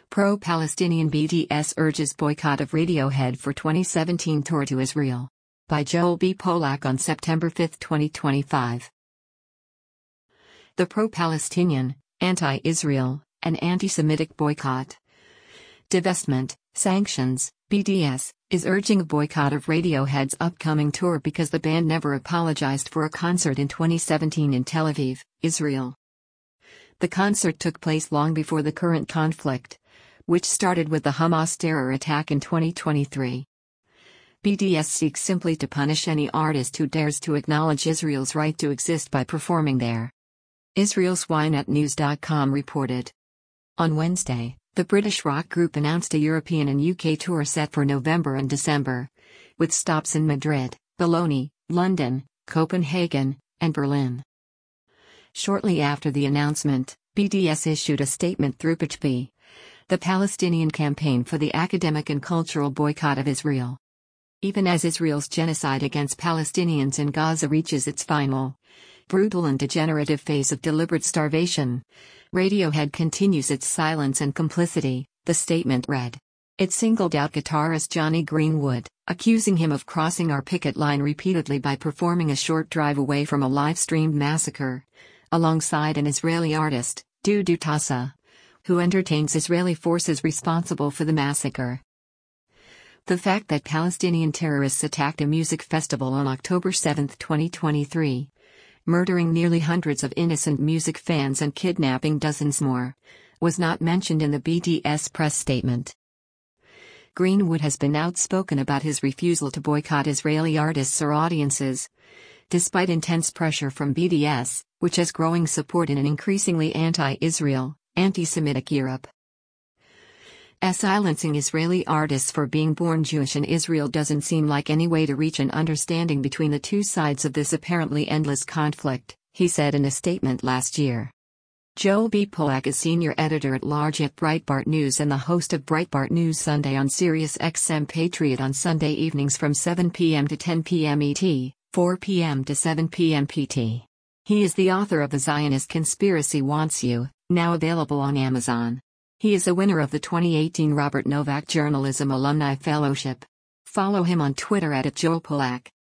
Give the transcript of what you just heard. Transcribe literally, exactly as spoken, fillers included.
Pro-Palestinian B D S urges boycott of Radiohead for twenty seventeen tour to Israel. By Joel B. Polak on September fifth, twenty twenty-five. The pro-Palestinian, anti-Israel, and anti-Semitic boycott, divestment, sanctions, B D S, is urging a boycott of Radiohead's upcoming tour because the band never apologized for a concert in twenty seventeen in Tel Aviv, Israel. The concert took place long before the current conflict, which started with the Hamas terror attack in twenty twenty-three. B D S seeks simply to punish any artist who dares to acknowledge Israel's right to exist by performing there. Israel's Ynet News dot com reported. On Wednesday, the British rock group announced a European and U K tour set for November and December, with stops in Madrid, Bologna, London, Copenhagen, and Berlin. Shortly after the announcement, B D S issued a statement through P H B, the Palestinian Campaign for the Academic and Cultural Boycott of Israel. Even as Israel's genocide against Palestinians in Gaza reaches its final, brutal and degenerative phase of deliberate starvation, Radiohead continues its silence and complicity, the statement read. It singled out guitarist Jonny Greenwood, accusing him of crossing our picket line repeatedly by performing a short drive away from a live-streamed massacre, alongside an Israeli artist, Dudu Tassa, who entertains Israeli forces responsible for the massacre. The fact that Palestinian terrorists attacked a music festival on October seventh, twenty twenty-three, murdering nearly hundreds of innocent music fans and kidnapping dozens more, was not mentioned in the B D S press statement. Greenwood has been outspoken about his refusal to boycott Israeli artists or audiences, despite intense pressure from B D S, which has growing support in an increasingly anti-Israel, anti-Semitic Europe. As silencing Israeli artists for being born Jewish in Israel doesn't seem like any way to reach an understanding between the two sides of this apparently endless conflict, he said in a statement last year. Joel B. Polak is senior editor-at-large at Breitbart News and the host of Breitbart News Sunday on Sirius X M Patriot on Sunday evenings from seven p m to ten p m E T, four p m to seven p m P T. He is the author of The Zionist Conspiracy Wants You, now available on Amazon. He is a winner of the twenty eighteen Robert Novak Journalism Alumni Fellowship. Follow him on Twitter at Joel Polak.